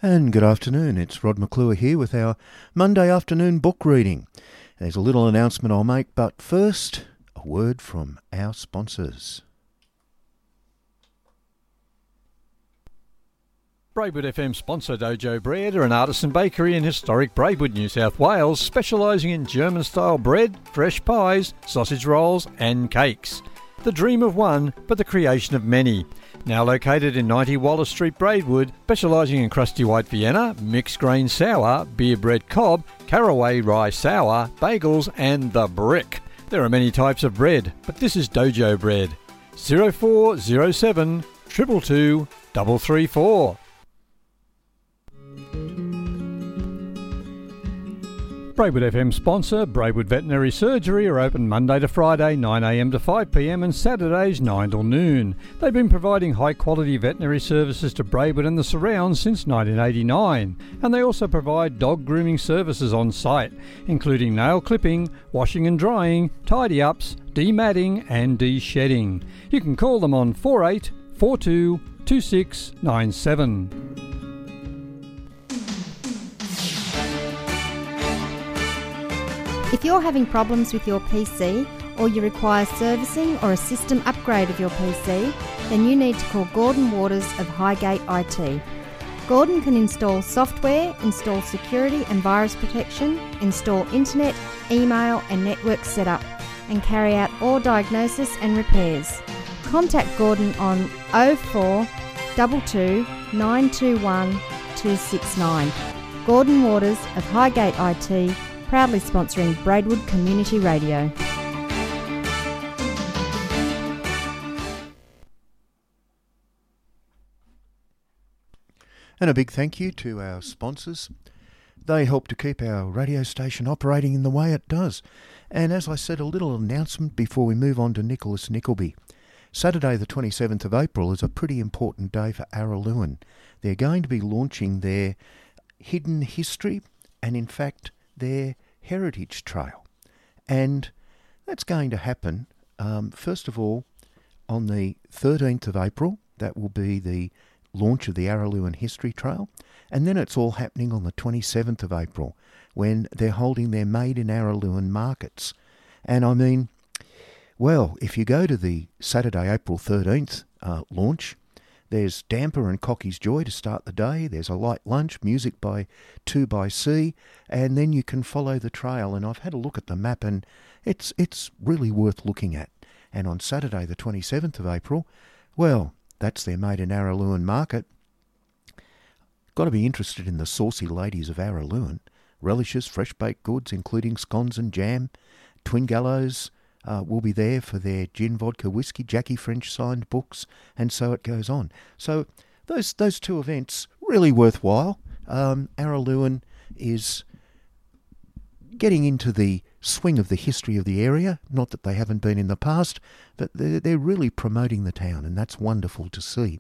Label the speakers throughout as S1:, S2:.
S1: And good afternoon, it's Rod McClure here with our Monday afternoon book reading. There's a little announcement I'll make, but first, a word from our sponsors.
S2: Braidwood FM sponsor Dojo Bread are an artisan bakery in historic Braidwood, New South Wales, specialising in German-style bread, fresh pies, sausage rolls and cakes. The dream of one, but the creation of many. Now located in 90 Wallace Street, Braidwood, specialising in crusty white Vienna, mixed grain sour, beer bread cob, caraway rye sour, bagels and the brick. There are many types of bread, but this is Dojo Bread. 0407 222 334. Braidwood FM sponsor Braidwood Veterinary Surgery are open Monday to Friday 9am to 5pm and Saturdays 9 till noon. They've been providing high quality veterinary services to Braidwood and the surrounds since 1989, and they also provide dog grooming services on site, including nail clipping, washing and drying, tidy ups, dematting and de-shedding. You can call them on 4842 2697.
S3: If you're having problems with your PC or you require servicing or a system upgrade of your PC, then you need to call Gordon Waters of Highgate IT. Gordon can install software, install security and virus protection, install internet, email and network setup, and carry out all diagnosis and repairs. Contact Gordon on 0422 921 269. Gordon Waters of Highgate IT, proudly sponsoring Braidwood Community Radio.
S1: And a big thank you to our sponsors. They help to keep our radio station operating in the way it does. And as I said, a little announcement before we move on to Nicholas Nickleby. Saturday the 27th of April is a pretty important day for Araluen. They're going to be launching their hidden history and in fact their heritage trail. And that's going to happen, first of all, on the 13th of April. That will be the launch of the Araluen History Trail. And then it's all happening on the 27th of April when they're holding their Made in Araluen markets. And I mean, well, if you go to the Saturday, April 13th launch, there's Damper and Cocky's Joy to start the day. There's a light lunch, music by 2BC, and then you can follow the trail. And I've had a look at the map, and it's really worth looking at. And on Saturday, the 27th of April, well, that's their Made in Araluen market. Got to be interested in the saucy ladies of Araluen. Relishes, fresh baked goods, including scones and jam. Twin Gallows will be there for their gin, vodka, whiskey, Jackie French signed books, and so it goes on. So those two events, really worthwhile. Araluen is getting into the swing of the history of the area, not that they haven't been in the past, but they're really promoting the town, and that's wonderful to see.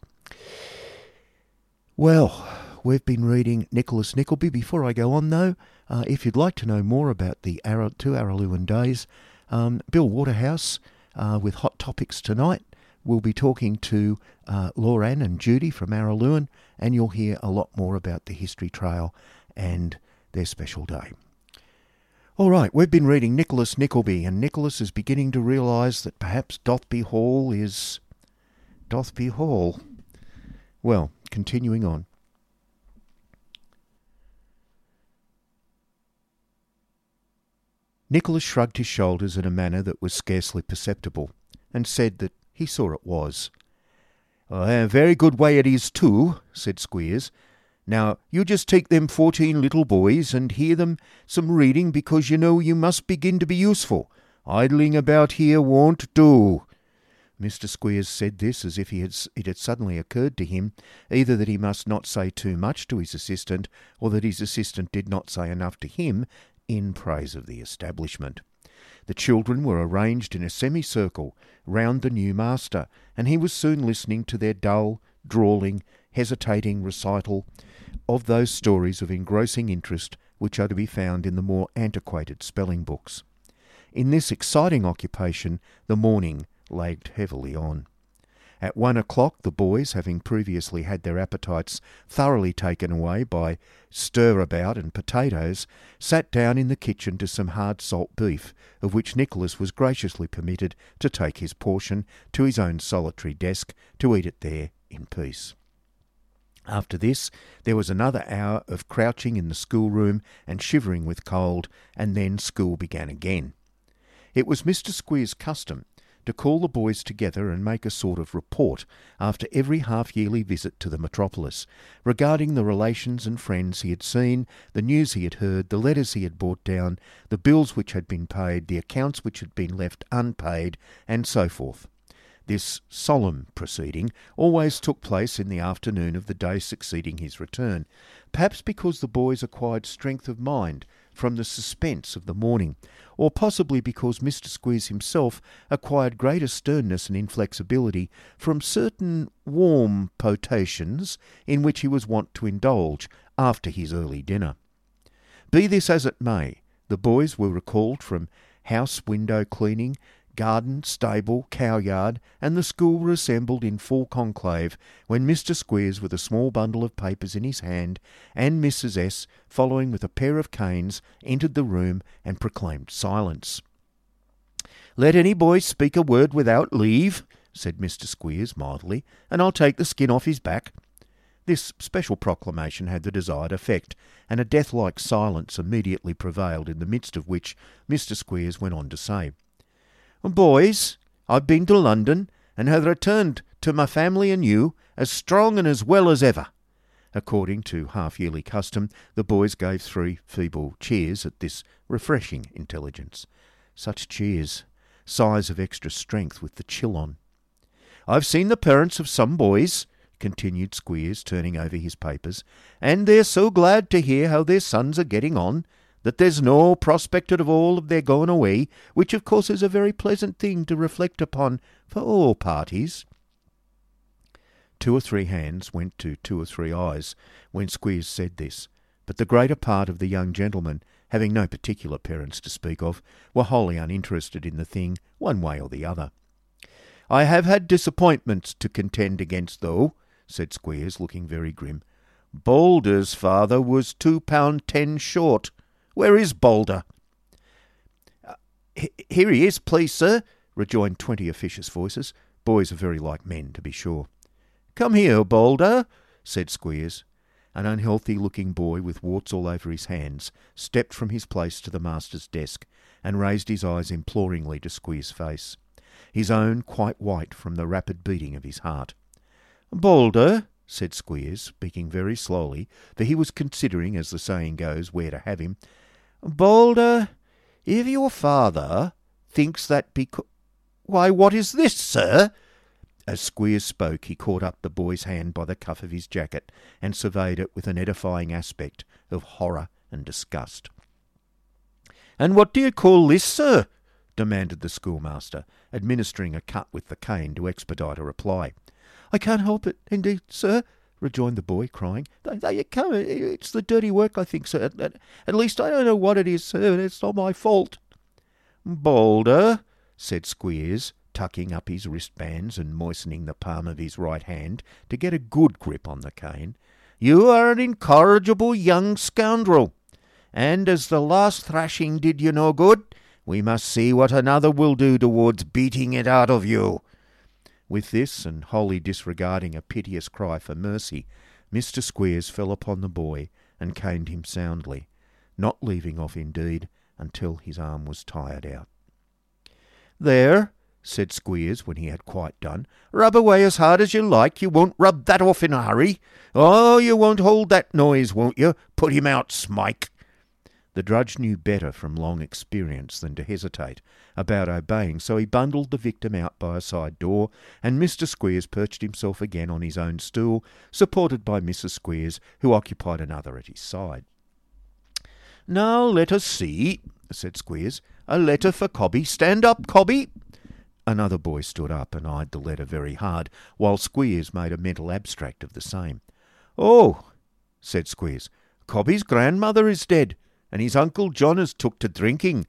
S1: Well, we've been reading Nicholas Nickleby. Before I go on, though, if you'd like to know more about the two Araluen days, Bill Waterhouse with Hot Topics tonight. We'll be talking to Lauranne and Judy from Araluen, and you'll hear a lot more about the History Trail and their special day. All right, we've been reading Nicholas Nickleby, and Nicholas is beginning to realise that perhaps Dothby Hall is Dothby Hall. Well, continuing on. Nicholas shrugged his shoulders in a manner that was scarcely perceptible, and said that he saw it was. "A very good way it is too," said Squeers. "Now, you just take them 14 little boys and hear them some reading, because you know you must begin to be useful. Idling about here won't do." Mr. Squeers said this as if it had suddenly occurred to him either that he must not say too much to his assistant, or that his assistant did not say enough to him in praise of the establishment. The children were arranged in a semicircle round the new master, and he was soon listening to their dull, drawling, hesitating recital of those stories of engrossing interest which are to be found in the more antiquated spelling books. In this exciting occupation the morning lagged heavily on. At 1 o'clock, the boys, having previously had their appetites thoroughly taken away by stir-about and potatoes, sat down in the kitchen to some hard salt beef, of which Nicholas was graciously permitted to take his portion to his own solitary desk to eat it there in peace. After this, there was another hour of crouching in the schoolroom and shivering with cold, and then school began again. It was Mr. Squeer's custom to call the boys together and make a sort of report after every half-yearly visit to the metropolis, regarding the relations and friends he had seen, the news he had heard, the letters he had brought down, the bills which had been paid, the accounts which had been left unpaid, and so forth. This solemn proceeding always took place in the afternoon of the day succeeding his return, perhaps because the boys acquired strength of mind from the suspense of the morning, or possibly because Mr. Squeers himself acquired greater sternness and inflexibility from certain warm potations in which he was wont to indulge after his early dinner. Be this as it may, the boys were recalled from house window cleaning, garden, stable, cowyard, and the school were assembled in full conclave when Mr. Squeers, with a small bundle of papers in his hand, and Mrs. S, following with a pair of canes, entered the room and proclaimed silence. "Let any boy speak a word without leave," said Mr. Squeers mildly, "and I'll take the skin off his back." This special proclamation had the desired effect, and a death-like silence immediately prevailed, in the midst of which Mr. Squeers went on to say, "Boys, I've been to London, and have returned to my family and you as strong and as well as ever." According to half-yearly custom, the boys gave 3 feeble cheers at this refreshing intelligence. Such cheers, sighs of extra strength with the chill on. "I've seen the parents of some boys," continued Squeers, turning over his papers, "and they're so glad to hear how their sons are getting on, that there's no prospect at all of their going away, which of course is a very pleasant thing to reflect upon for all parties." 2 or 3 hands went to 2 or 3 eyes when Squeers said this, but the greater part of the young gentlemen, having no particular parents to speak of, were wholly uninterested in the thing, one way or the other. "I have had disappointments to contend against, though," said Squeers, looking very grim. "Boulder's father was £2.10 short. Where is Boulder?" "Here he is, please, sir," rejoined 20 officious voices. Boys are very like men, to be sure. "Come here, Boulder," said Squeers. An unhealthy-looking boy with warts all over his hands stepped from his place to the master's desk and raised his eyes imploringly to Squeers' face, his own quite white from the rapid beating of his heart. "Boulder," said Squeers, speaking very slowly, for he was considering, as the saying goes, where to have him. "Boulder, if your father thinks that because—" "Why, what is this, sir?" As Squeers spoke, he caught up the boy's hand by the cuff of his jacket and surveyed it with an edifying aspect of horror and disgust. "And what do you call this, sir?" demanded the schoolmaster, administering a cut with the cane to expedite a reply. "I can't help it, indeed, sir," rejoined the boy, crying. "There you come. It's the dirty work, I think, sir. At least I don't know what it is, sir, and it's not my fault." "Boulder," said Squeers, tucking up his wristbands and moistening the palm of his right hand to get a good grip on the cane, "you are an incorrigible young scoundrel, and as the last thrashing did you no good, we must see what another will do towards beating it out of you." With this, and wholly disregarding a piteous cry for mercy, Mr. Squeers fell upon the boy and caned him soundly, not leaving off indeed until his arm was tired out. "There," said Squeers when he had quite done, "rub away as hard as you like. You won't rub that off in a hurry. Oh, you won't hold that noise, won't you? Put him out, Smike." The drudge knew better from long experience than to hesitate about obeying, so he bundled the victim out by a side door, and Mr. Squeers perched himself again on his own stool, supported by Mrs. Squeers, who occupied another at his side. "Now let us see," said Squeers. "A letter for Cobby. Stand up, Cobby." Another boy stood up and eyed the letter very hard, while Squeers made a mental abstract of the same. "Oh," said Squeers, "Cobby's grandmother is dead, and his Uncle John has took to drinking.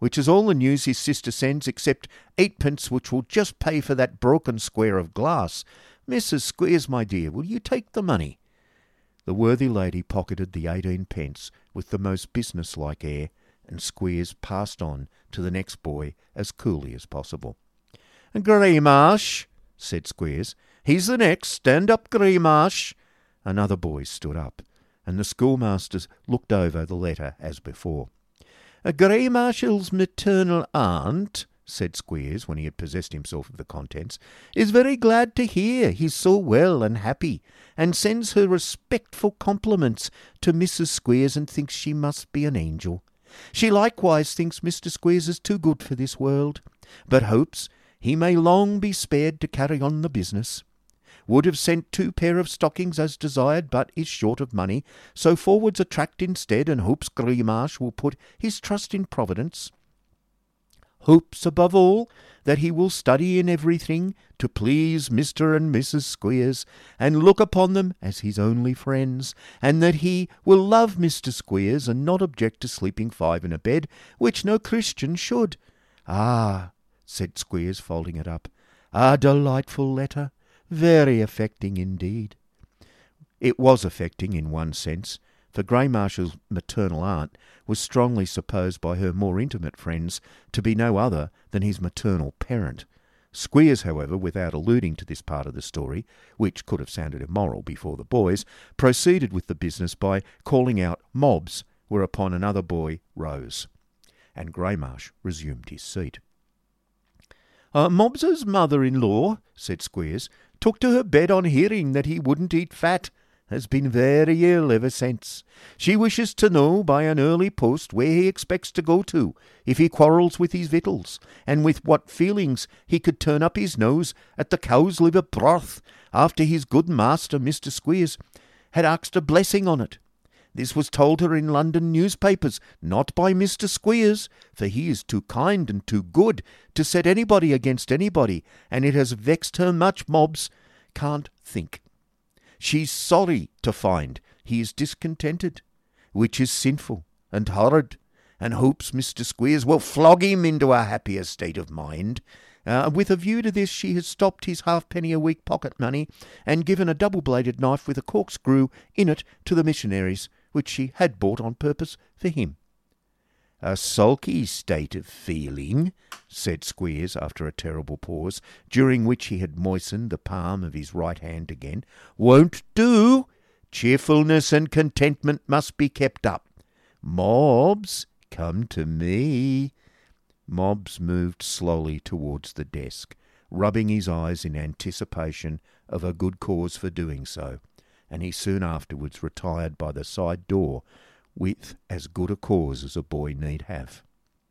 S1: which is all the news his sister sends except 8p, which will just pay for that broken square of glass. Mrs. Squeers, my dear, will you take the money?" The worthy lady pocketed the 18p with the most business-like air, and Squeers passed on to the next boy as coolly as possible. "Greymarsh," said Squeers. "He's the next. Stand up, Greymarsh." Another boy stood up, and the schoolmasters looked over the letter as before. "Greymarsh's maternal aunt," said Squeers, when he had possessed himself of the contents, "is very glad to hear he's so well and happy, and sends her respectful compliments to Mrs. Squeers and thinks she must be an angel. She likewise thinks Mr. Squeers is too good for this world, but hopes he may long be spared to carry on the business. Would have sent 2 pair of stockings as desired, but is short of money, so forwards a tract instead, and hopes Greymarsh will put his trust in Providence. Hopes, above all, that he will study in everything to please Mr. and Mrs. Squeers, and look upon them as his only friends, and that he will love Mr. Squeers, and not object to sleeping 5 in a bed, which no Christian should." "Ah," said Squeers, folding it up, "a delightful letter. Very affecting indeed." It was affecting in one sense, for Greymarsh's maternal aunt was strongly supposed by her more intimate friends to be no other than his maternal parent. Squeers, however, without alluding to this part of the story, which could have sounded immoral before the boys, proceeded with the business by calling out "Mobs," whereupon another boy rose, and Greymarsh resumed his seat. "Mobs's mother-in-law," said Squeers, "took to her bed on hearing that he wouldn't eat fat. Has been very ill ever since. She wishes to know by an early post where he expects to go to, if he quarrels with his victuals, and with what feelings he could turn up his nose at the cow's liver broth, after his good master, Mr. Squeers, had asked a blessing on it. This was told her in London newspapers, not by Mr. Squeers, for he is too kind and too good to set anybody against anybody, and it has vexed her much. Mobs can't think. She's sorry to find he is discontented, which is sinful and horrid, and hopes Mr. Squeers will flog him into a happier state of mind. With a view to this, she has stopped his halfpenny-a-week pocket money and given a double-bladed knife with a corkscrew in it to the missionaries, which she had bought on purpose for him." "A sulky state of feeling," said Squeers, after a terrible pause, during which he had moistened the palm of his right hand again, "won't do. Cheerfulness and contentment must be kept up. Mobs, come to me." Mobs moved slowly towards the desk, rubbing his eyes in anticipation of a good cause for doing so, and he soon afterwards retired by the side door with as good a cause as a boy need have.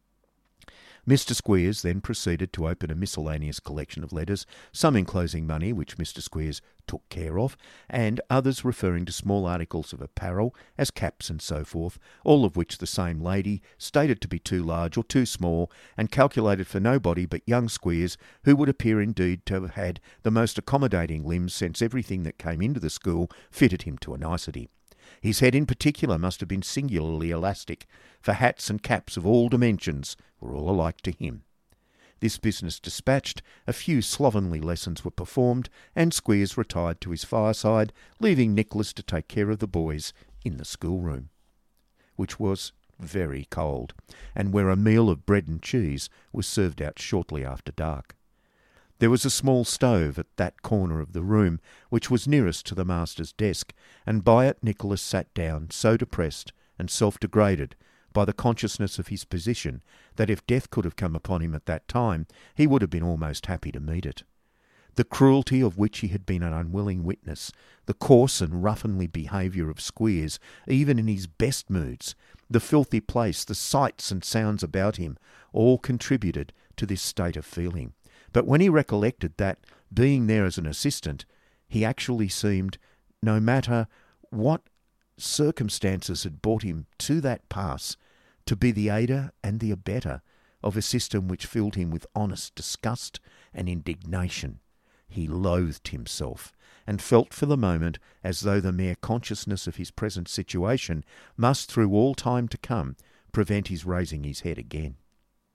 S1: Mr. Squeers then proceeded to open a miscellaneous collection of letters, some enclosing money, which Mr. Squeers took care of, and others referring to small articles of apparel, as caps and so forth, all of which the same lady stated to be too large or too small, and calculated for nobody but young Squeers, who would appear indeed to have had the most accommodating limbs, since everything that came into the school fitted him to a nicety. His head in particular must have been singularly elastic, for hats and caps of all dimensions were all alike to him. This business dispatched, a few slovenly lessons were performed, and Squeers retired to his fireside, leaving Nicholas to take care of the boys in the schoolroom, which was very cold, and where a meal of bread and cheese was served out shortly after dark. There was a small stove at that corner of the room which was nearest to the master's desk, and by it Nicholas sat down, so depressed and self-degraded by the consciousness of his position that if death could have come upon him at that time, he would have been almost happy to meet it. The cruelty of which he had been an unwilling witness, the coarse and ruffianly behaviour of Squeers, even in his best moods, the filthy place, the sights and sounds about him, all contributed to this state of feeling. But when he recollected that, being there as an assistant, he actually seemed, no matter what circumstances had brought him to that pass, to be the aider and the abettor of a system which filled him with honest disgust and indignation, he loathed himself, and felt for the moment as though the mere consciousness of his present situation must, through all time to come, prevent his raising his head again.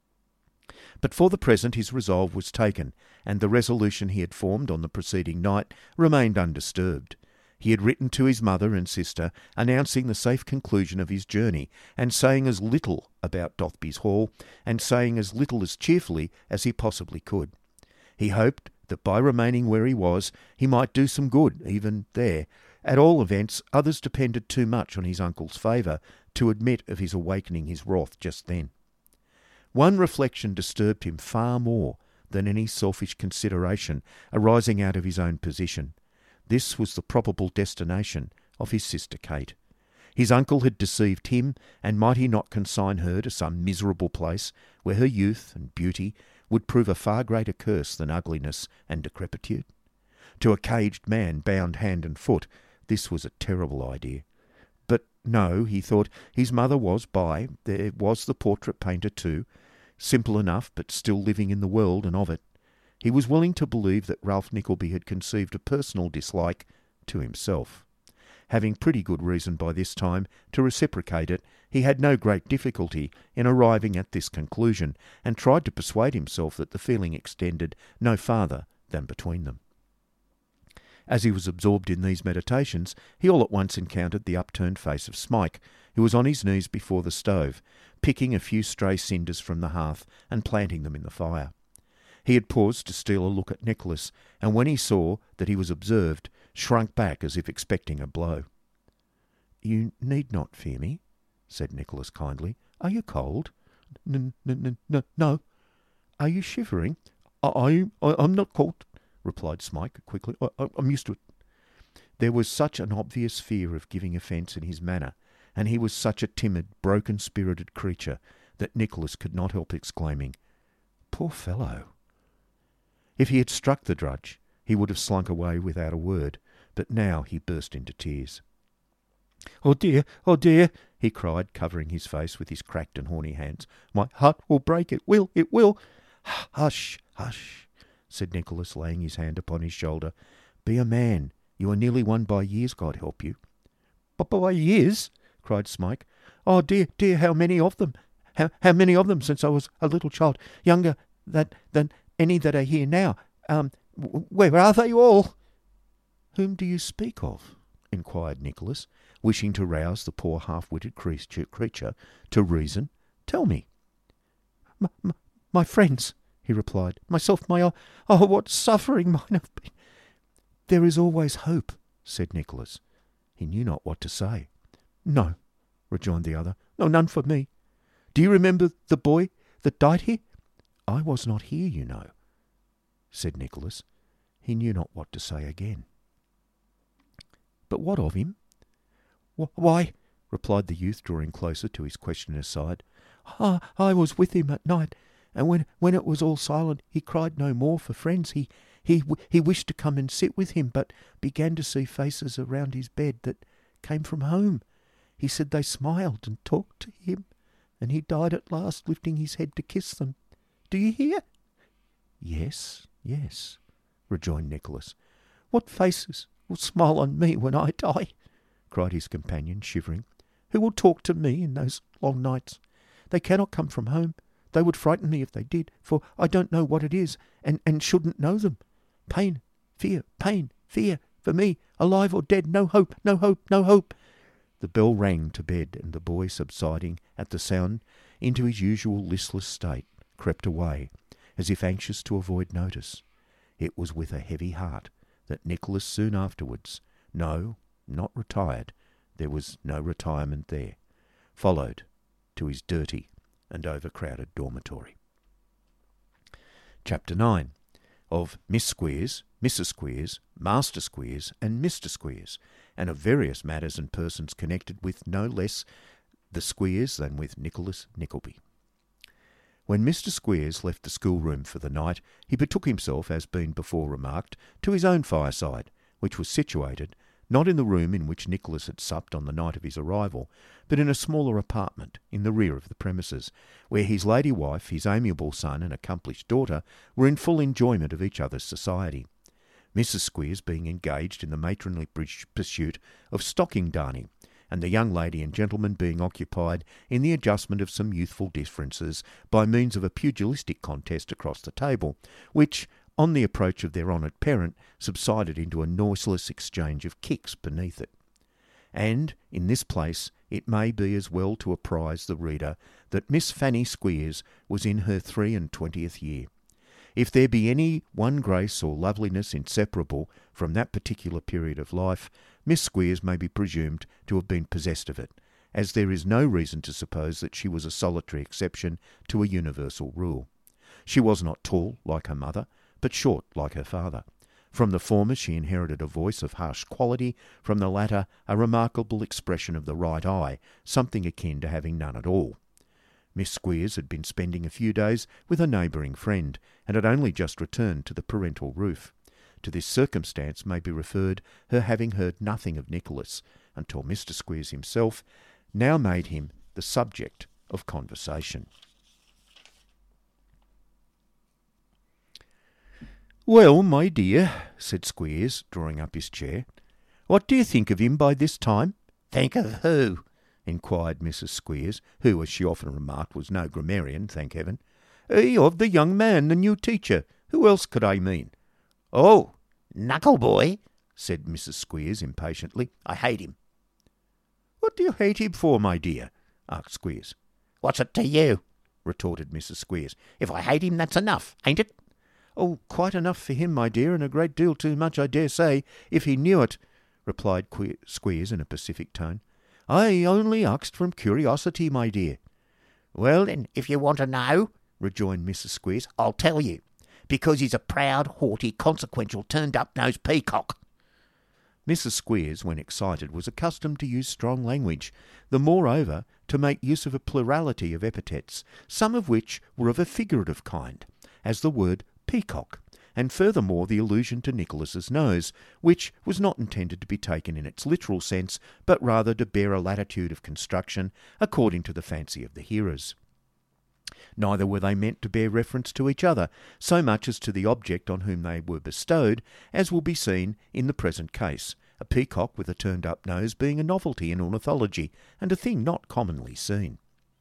S1: But for the present his resolve was taken, and the resolution he had formed on the preceding night remained undisturbed. He had written to his mother and sister, announcing the safe conclusion of his journey, and saying as little about Dothby's Hall, and saying as little as cheerfully as he possibly could. He hoped that by remaining where he was, he might do some good, even there. At all events, others depended too much on his uncle's favour to admit of his awakening his wrath just then. One reflection disturbed him far more than any selfish consideration arising out of his own position. This was the probable destination of his sister Kate. His uncle had deceived him, and might he not consign her to some miserable place where her youth and beauty would prove a far greater curse than ugliness and decrepitude? To a caged man bound hand and foot, this was a terrible idea. But no, he thought, his mother was by, there was the portrait painter too, simple enough but still living in the world and of it. He was willing to believe that Ralph Nickleby had conceived a personal dislike to himself. Having pretty good reason by this time to reciprocate it, he had no great difficulty in arriving at this conclusion, and tried to persuade himself that the feeling extended no farther than between them. As he was absorbed in these meditations, he all at once encountered the upturned face of Smike, who was on his knees before the stove, picking a few stray cinders from the hearth and planting them in the fire. He had paused to steal a look at Nicholas, and when he saw that he was observed, shrunk back as if expecting a blow. "You need not fear me," said Nicholas kindly. "Are you cold?" No. "Are you shivering?" I'm not cold," replied Smike quickly. "I'm used to it." There was such an obvious fear of giving offence in his manner, and he was such a timid, broken-spirited creature, that Nicholas could not help exclaiming, "Poor fellow!" If he had struck the drudge, he would have slunk away without a word, but now he burst into tears. Oh dear, he cried, covering his face with his cracked and horny hands. "My heart will break, it will. Hush, said Nicholas, laying his hand upon his shoulder. "Be a man. You are nearly one by years, God help you." "But by years?" cried Smike. "Oh dear, how many of them? How many of them since I was a little child, younger than any that are here now? Where are they all?" "Whom do you speak of?" inquired Nicholas, wishing to rouse the poor half-witted creature to reason. "Tell me." My friends," he replied. "Myself, what suffering mine have been." "There is always hope," said Nicholas. He knew not what to say. "No," rejoined the other. "No, none for me. Do you remember the boy that died here?" "I was not here, you know," said Nicholas. He knew not what to say again. "But what of him?" "Why," replied the youth, drawing closer to his questioner's side, "I was with him at night, and when it was all silent, he cried no more for friends. He wished to come and sit with him, but began to see faces around his bed that came from home. He said they smiled and talked to him, and he died at last, lifting his head to kiss them. Do you hear?" Yes, rejoined Nicholas. "What faces will smile on me when I die?" cried his companion, shivering. "Who will talk to me in those long nights? They cannot come from home. They would frighten me if they did, for I don't know what it is, and shouldn't know them. Pain, fear, for me, alive or dead, no hope. The bell rang to bed, and the boy, subsiding at the sound into his usual listless state, crept away, as if anxious to avoid notice. It was with a heavy heart that Nicholas soon afterwards, no, not retired, there was no retirement there, followed to his dirty and overcrowded dormitory. Chapter 9. Of Miss Squeers, Mrs. Squeers, Master Squeers, and Mr. Squeers, and of various matters and persons connected with no less the Squeers than with Nicholas Nickleby. When Mr. Squeers left the schoolroom for the night, he betook himself, as been before remarked, to his own fireside, which was situated, not in the room in which Nicholas had supped on the night of his arrival, but in a smaller apartment in the rear of the premises, where his lady wife, his amiable son, and accomplished daughter were in full enjoyment of each other's society, Mrs. Squeers being engaged in the matronly pursuit of stocking darning, and the young lady and gentleman being occupied in the adjustment of some youthful differences by means of a pugilistic contest across the table, which, on the approach of their honoured parent, subsided into a noiseless exchange of kicks beneath it. And, in this place, it may be as well to apprise the reader that Miss Fanny Squeers was in her 23rd year. If there be any one grace or loveliness inseparable from that particular period of life, Miss Squeers may be presumed to have been possessed of it, as there is no reason to suppose that she was a solitary exception to a universal rule. She was not tall like her mother, but short like her father. From the former she inherited a voice of harsh quality, from the latter a remarkable expression of the right eye, something akin to having none at all. Miss Squeers had been spending a few days with a neighbouring friend, and had only just returned to the parental roof. To this circumstance may be referred her having heard nothing of Nicholas, until Mr. Squeers himself now made him the subject of conversation. "Well, my dear," said Squeers, drawing up his chair, "what do you think of him by this time?"
S4: "Think of who?"
S1: inquired Mrs. Squeers, who, as she often remarked, was no grammarian, thank heaven. "Of the young man, the new teacher. Who else could I mean?"
S4: "Oh, Knuckleboy," said Mrs. Squeers impatiently. "I hate him."
S1: "What do you hate him for, my dear?" asked Squeers.
S4: "What's it to you?" retorted Mrs. Squeers. "If I hate him, that's enough, ain't it?"
S1: "Oh, quite enough for him, my dear, and a great deal too much, I dare say, if he knew it," replied Squeers in a pacific tone. "I only asked from curiosity, my dear."
S4: "Well, then, if you want to know," rejoined Mrs. Squeers, "I'll tell you. Because he's a proud, haughty, consequential, turned-up-nosed peacock."
S1: Mrs. Squeers, when excited, was accustomed to use strong language, the moreover to make use of a plurality of epithets, some of which were of a figurative kind, as the word peacock, and furthermore the allusion to Nicholas's nose, which was not intended to be taken in its literal sense, but rather to bear a latitude of construction according to the fancy of the hearers. Neither were they meant to bear reference to each other, so much as to the object on whom they were bestowed, as will be seen in the present case, a peacock with a turned-up nose being a novelty in ornithology, and a thing not commonly seen.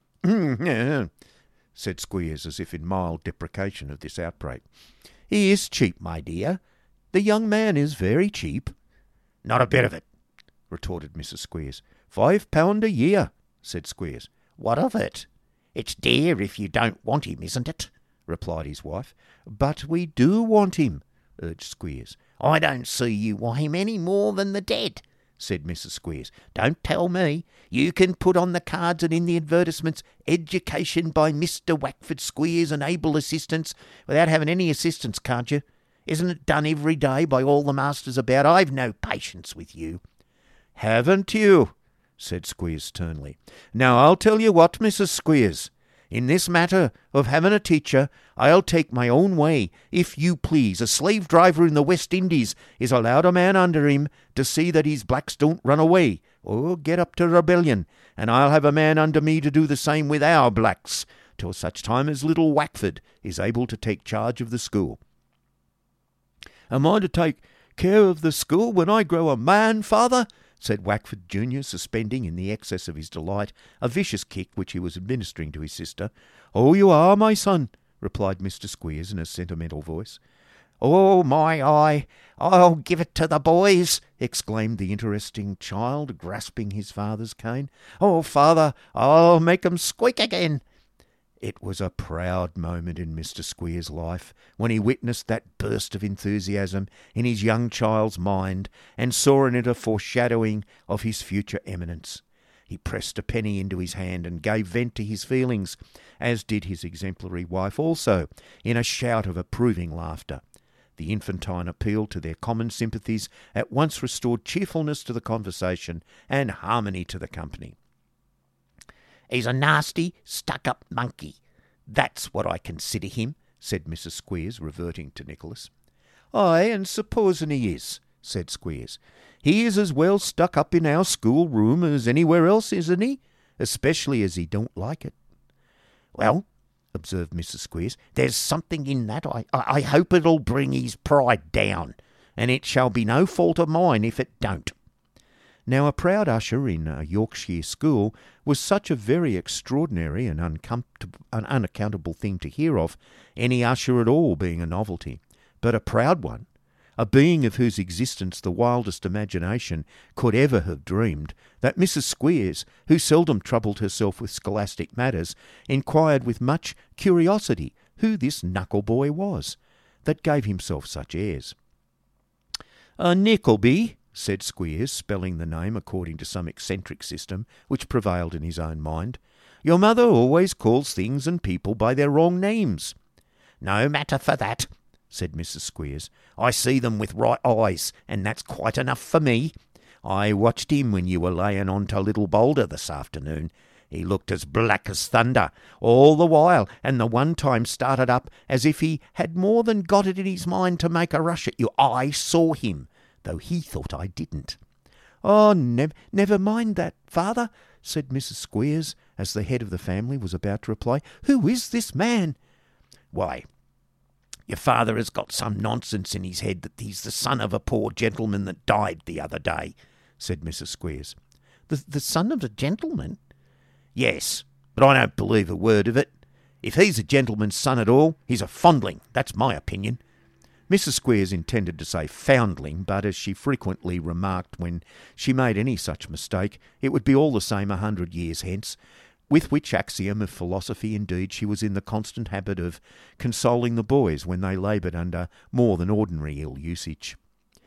S1: Said Squeers, as if in mild deprecation of this outbreak. "He is cheap, my dear. The young man is very cheap."
S4: "Not a bit of it,"
S1: retorted Mrs. Squeers. £5 a year," said Squeers.
S4: "What of it? It's dear if you don't want him, isn't it?"
S1: replied his wife. "But we do want him," urged Squeers.
S4: "I don't see you want him any more than the dead," said Mrs. Squeers. "Don't tell me. You can put on the cards and in the advertisements, 'Education by Mr. Wackford Squeers and able assistants,' without having any assistance, can't you? Isn't it done every day by all the masters about? I've no patience with you."
S1: "Haven't you?" said Squeers sternly. "Now I'll tell you what, Mrs. Squeers. In this matter of having a teacher, I'll take my own way, if you please. A slave driver in the West Indies is allowed a man under him to see that his blacks don't run away or get up to rebellion, and I'll have a man under me to do the same with our blacks, till such time as little Wackford is able to take charge of the school." "Am I to take care of the school when I grow a man, father?" said Wackford Junior, suspending, in the excess of his delight, a vicious kick which he was administering to his sister. "Oh, you are, my son," replied Mr. Squeers in a sentimental voice.
S4: "Oh, my eye! I'll give it to the boys!" exclaimed the interesting child, grasping his father's cane. "Oh, father, I'll make 'em squeak again!" It was a proud moment in Mr. Squeers' life when he witnessed that burst of enthusiasm in his young child's mind, and saw in it a foreshadowing of his future eminence. He pressed a penny into his hand and gave vent to his feelings, as did his exemplary wife also, in a shout of approving laughter. The infantine appeal to their common sympathies at once restored cheerfulness to the conversation and harmony to the company. "He's a nasty, stuck-up monkey. That's what I consider him," said Mrs. Squeers, reverting to Nicholas.
S1: "Aye, and supposing he is," said Squeers. "He is as well stuck up in our schoolroom as anywhere else, isn't he? Especially as he don't like it."
S4: "Well," observed Mrs. Squeers, "there's something in that. I hope it'll bring his pride down, and it shall be no fault of mine if it don't." Now, a proud usher in a Yorkshire school was such a very extraordinary and unaccountable thing to hear of, any usher at all being a novelty. But a proud one, a being of whose existence the wildest imagination could ever have dreamed, that Mrs. Squeers, who seldom troubled herself with scholastic matters, inquired with much curiosity who this knuckle-boy was, that gave himself such airs. "Nickleby," said Squeers, spelling the name according to some eccentric system which prevailed in his own mind. "Your mother always calls things and people by their wrong names." "No matter for that," said Mrs. Squeers. "I see them with right eyes, and that's quite enough for me. I watched him when you were laying on to Little Boulder this afternoon. He looked as black as thunder all the while, and the one time started up as if he had more than got it in his mind to make a rush at you. I saw him, though he thought I didn't." "Oh, never mind that, father," said Mrs. Squeers, as the head of the family was about to reply. "Who is this man?" "Why, your father has got some nonsense in his head that he's the son of a poor gentleman that died the other day," said Mrs. Squeers. The son of a gentleman?" "Yes, but I don't believe a word of it. If he's a gentleman's son at all, he's a fondling, that's my opinion." Mrs. Squeers intended to say foundling, but as she frequently remarked when she made any such mistake, it would be all the same 100 years hence, with which axiom of philosophy indeed she was in the constant habit of consoling the boys when they laboured under more than ordinary ill usage.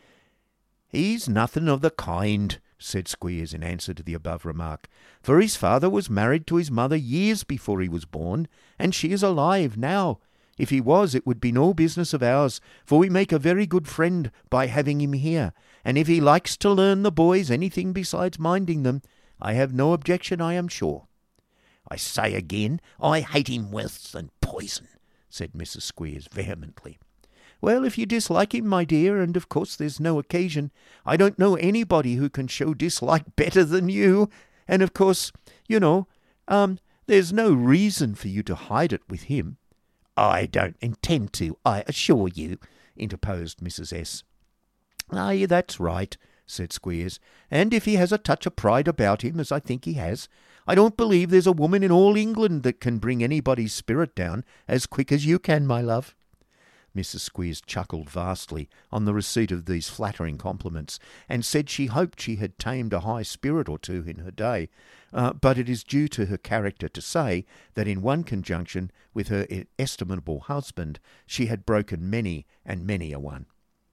S4: "He's nothing of the kind," said Squeers in answer to the above remark, "for his father was married to his mother years before he was born, and she is alive now. If he was, it would be no business of ours, for we make a very good friend by having him here, and if he likes to learn the boys anything besides minding them, I have no objection, I am sure." "I say again, I hate him worse than poison," said Mrs. Squeers vehemently. "Well, if you dislike him, my dear, and of course there's no occasion, I don't know anybody who can show dislike better than you, and of course, you know, there's no reason for you to hide it with him." "I don't intend to, I assure you," interposed Mrs. S. "Aye, that's right," said Squeers, "and if he has a touch of pride about him, as I think he has, I don't believe there's a woman in all England that can bring anybody's spirit down as quick as you can, my love." Mrs. Squeers chuckled vastly on the receipt of these flattering compliments, and said she hoped she had tamed a high spirit or two in her day, but it is due to her character to say that in one conjunction with her estimable husband she had broken many and many a one.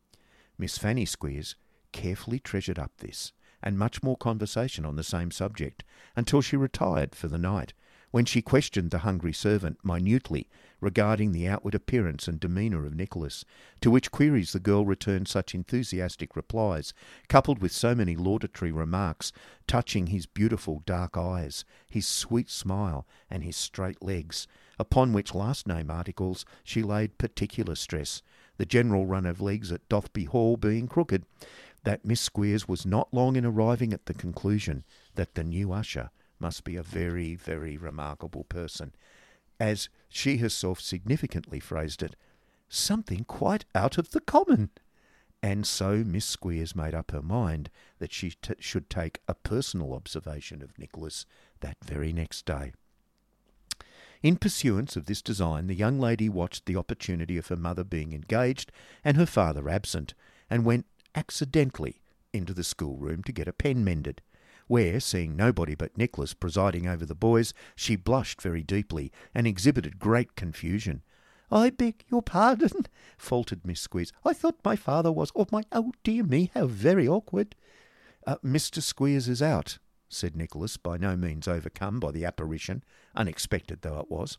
S4: Miss Fanny Squeers carefully treasured up this, and much more conversation on the same subject, until she retired for the night, when she questioned the hungry servant minutely regarding the outward appearance and demeanour of Nicholas, to which queries the girl returned such enthusiastic replies, coupled with so many laudatory remarks touching his beautiful dark eyes, his sweet smile, and his straight legs, upon which last-named articles she laid particular stress, the general run of legs at Dotheby Hall being crooked, that Miss Squeers was not long in arriving at the conclusion that the new usher must be a very, very remarkable person, as she herself significantly phrased it, something quite out of the common. And so Miss Squeers made up her mind that she should take a personal observation of Nicholas that very next day. In pursuance of this design, the young lady watched the opportunity of her mother being engaged and her father absent, and went accidentally into the schoolroom to get a pen mended, where, seeing nobody but Nicholas presiding over the boys, she blushed very deeply and exhibited great confusion. "I beg your pardon," faltered Miss Squeers. "I thought my father was... Oh, dear me, how very awkward." "Mr. Squeers is out," said Nicholas, by no means overcome by the apparition, unexpected though it was.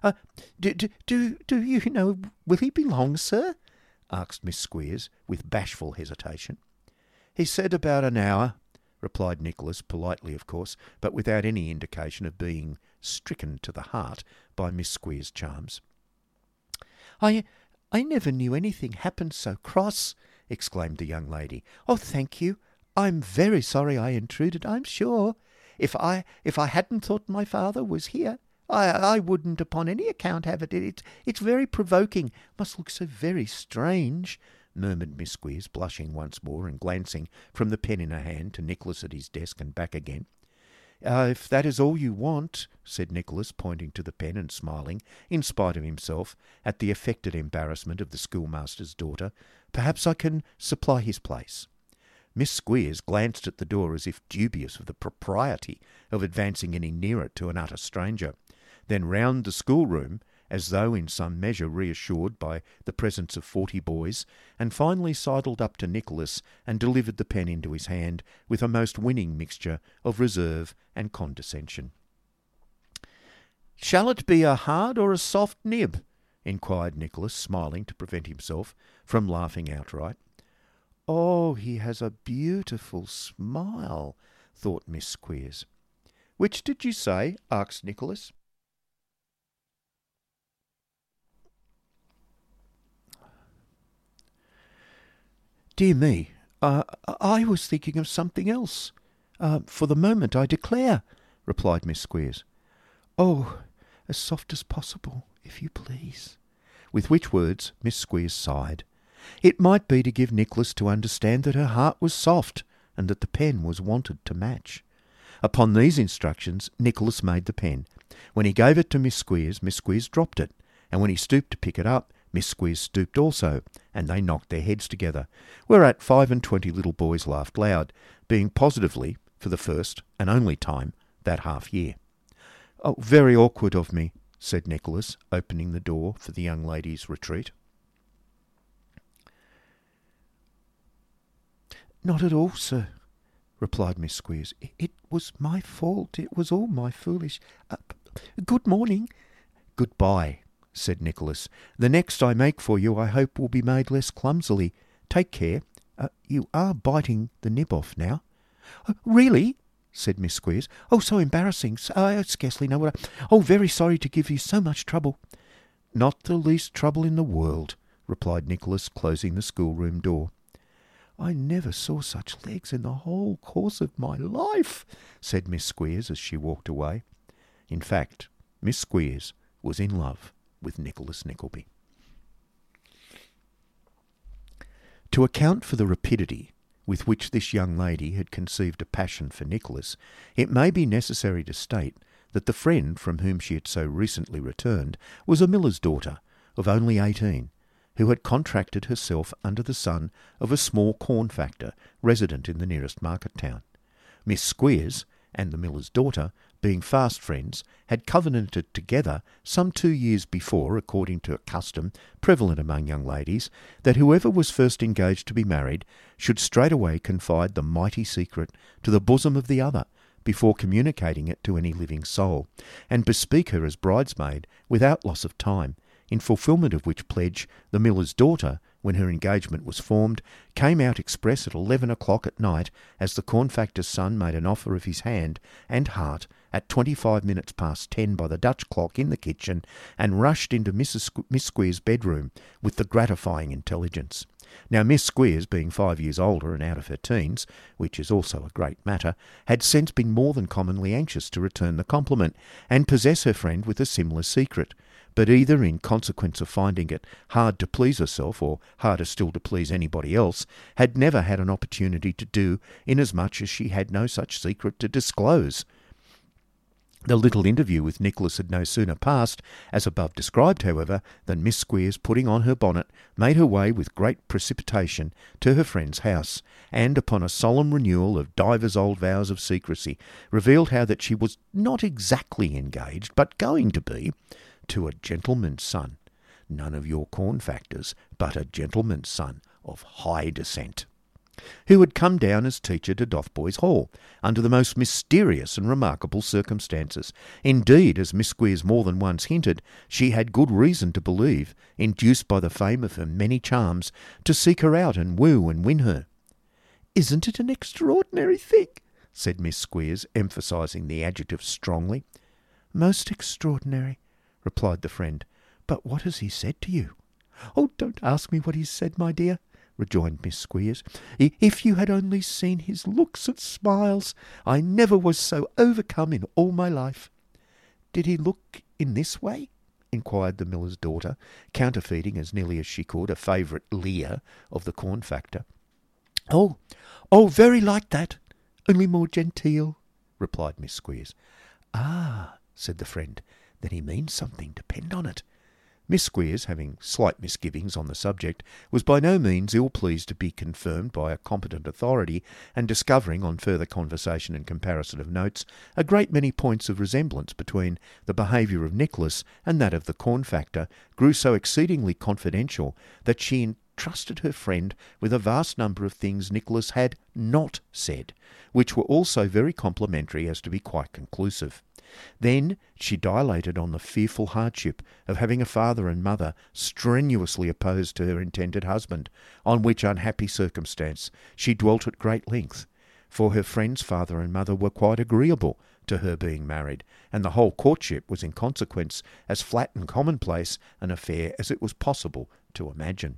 S4: Do you know, will he be long, sir?" asked Miss Squeers, with bashful hesitation. "He said about an hour," replied Nicholas, politely of course, but without any indication of being stricken to the heart by Miss Squeers' charms. I never knew anything happened so cross," exclaimed the young lady. "Oh, thank you. I'm very sorry I intruded, I'm sure. If I hadn't thought my father was here, I wouldn't upon any account have it. It's very provoking. Must look so very strange." murmured Miss Squeers, blushing once more and glancing from the pen in her hand to Nicholas at his desk and back again. If that is all you want, said Nicholas, pointing to the pen and smiling, in spite of himself, at the affected embarrassment of the schoolmaster's daughter, perhaps I can supply his place. Miss Squeers glanced at the door as if dubious of the propriety of advancing any nearer to an utter stranger, then round the schoolroom, as though in some measure reassured by the presence of 40 boys, and finally sidled up to Nicholas and delivered the pen into his hand with a most winning mixture of reserve and condescension. "Shall it be a hard or a soft nib?" inquired Nicholas, smiling to prevent himself from laughing outright. "Oh, he has a beautiful smile," thought Miss Squeers. "Which did you say?" asked Nicholas. "Dear me, I was thinking of something else. For the moment, I declare," replied Miss Squeers. "Oh, as soft as possible, if you please." With which words Miss Squeers sighed. It might be to give Nicholas to understand that her heart was soft, and that the pen was wanted to match. Upon these instructions, Nicholas made the pen. When he gave it to Miss Squeers dropped it, and when he stooped to pick it up, Miss Squeers stooped also, and they knocked their heads together, whereat 25 little boys laughed loud, being positively, for the first and only time, that half year. "Oh, very awkward of me," said Nicholas, opening the door for the young lady's retreat. "Not at all, sir," replied Miss Squeers. "It was my fault. It was all my foolish... Good morning." "Goodbye," said Nicholas. "The next I make for you I hope will be made less clumsily. Take care. You are biting the nib off now." "Really?" said Miss Squeers. "Oh, so embarrassing. I scarcely know what I... Oh, very sorry to give you so much trouble." "Not the least trouble in the world," replied Nicholas, closing the schoolroom door. "I never saw such legs in the whole course of my life," said Miss Squeers as she walked away. In fact, Miss Squeers was in love with Nicholas Nickleby. To account for the rapidity with which this young lady had conceived a passion for Nicholas, it may be necessary to state that the friend from whom she had so recently returned was a miller's daughter of only 18, who had contracted herself under the son of a small corn factor resident in the nearest market town. Miss Squeers and the miller's daughter, being fast friends, had covenanted together some 2 years before, according to a custom prevalent among young ladies, that whoever was first engaged to be married should straightway confide the mighty secret to the bosom of the other, before communicating it to any living soul, and bespeak her as bridesmaid without loss of time, in fulfilment of which pledge the miller's daughter, when her engagement was formed, came out express at 11 o'clock at night, as the corn factor's son made an offer of his hand and heart at 25 minutes past 10 by the Dutch clock in the kitchen, and rushed into Miss Squeers' bedroom with the gratifying intelligence. Now Miss Squeers, being 5 years older and out of her teens, which is also a great matter, had since been more than commonly anxious to return the compliment, and possess her friend with a similar secret, but either in consequence of finding it hard to please herself, or harder still to please anybody else, had never had an opportunity to do, inasmuch as she had no such secret to disclose. The little interview with Nicholas had no sooner passed, as above described, however, than Miss Squeers, putting on her bonnet, made her way with great precipitation to her friend's house, and, upon a solemn renewal of divers old vows of secrecy, revealed how that she was not exactly engaged, but going to be, to a gentleman's son, none of your corn factors, but a gentleman's son of high descent, who had come down as teacher to Dotheboys Hall, under the most mysterious and remarkable circumstances. Indeed, as Miss Squeers more than once hinted, she had good reason to believe, induced by the fame of her many charms, to seek her out and woo and win her. "Isn't it an extraordinary thing?" said Miss Squeers, emphasizing the adjective strongly. "Most extraordinary," replied the friend. "But what has he said to you?" "Oh, don't ask me what he said, my dear," rejoined Miss Squeers. "If you had only seen his looks and smiles, I never was so overcome in all my life." "Did he look in this way?" inquired the miller's daughter, counterfeiting as nearly as she could a favourite leer of the corn factor. Oh, very like that, only more genteel, replied Miss Squeers. Ah, said the friend, then he means something, depend on it. Miss Squeers, having slight misgivings on the subject, was by no means ill-pleased to be confirmed by a competent authority, and discovering, on further conversation and comparison of notes, a great many points of resemblance between the behaviour of Nicholas and that of the corn factor, grew so exceedingly confidential that she entrusted her friend with a vast number of things Nicholas had not said, which were also very complimentary as to be quite conclusive. Then she dilated on the fearful hardship of having a father and mother strenuously opposed to her intended husband, on which unhappy circumstance she dwelt at great length, for her friend's father and mother were quite agreeable to her being married, and the whole courtship was in consequence as flat and commonplace an affair as it was possible to imagine.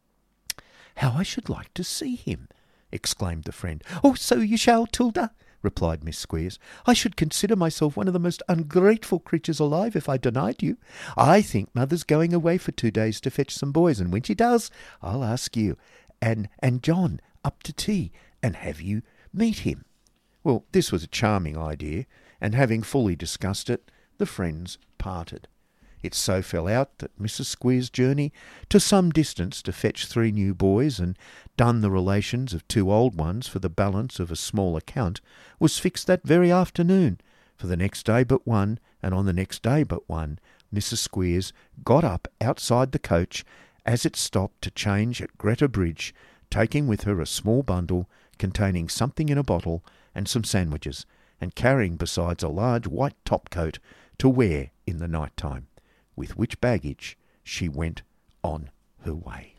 S4: "How I should like to see him!" exclaimed the friend. "Oh, so you shall, Tilda," replied Miss Squeers. "I should consider myself one of the most ungrateful creatures alive if I denied you. I think mother's going away for 2 days to fetch some boys, and when she does, I'll ask you and John up to tea, and have you meet him." Well, this was a charming idea, and having fully discussed it, the friends parted. It so fell out that Mrs. Squeers' journey to some distance to fetch 3 new boys and dun the relations of 2 old ones for the balance of a small account was fixed that very afternoon, for the next day but one, and on the next day but one, Mrs. Squeers got up outside the coach as it stopped to change at Greta Bridge, taking with her a small bundle containing something in a bottle and some sandwiches, and carrying besides a large white top-coat to wear in the night time, with which baggage she went on her way.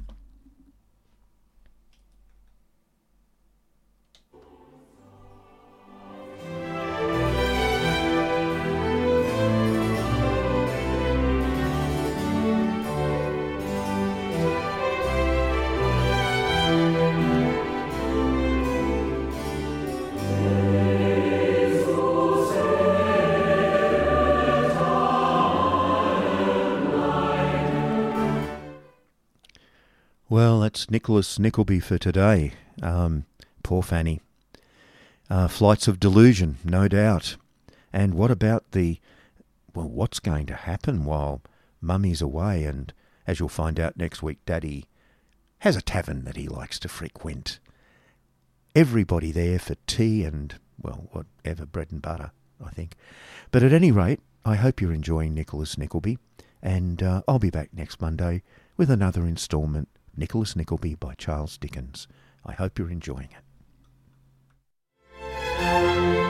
S4: Well, that's Nicholas Nickleby for today. Poor Fanny. Flights of delusion, no doubt. And what about what's going to happen while Mummy's away? And as you'll find out next week, Daddy has a tavern that he likes to frequent. Everybody there for tea and, well, whatever, bread and butter, I think. But at any rate, I hope you're enjoying Nicholas Nickleby, and I'll be back next Monday with another instalment, Nicholas Nickleby by Charles Dickens. I hope you're enjoying it.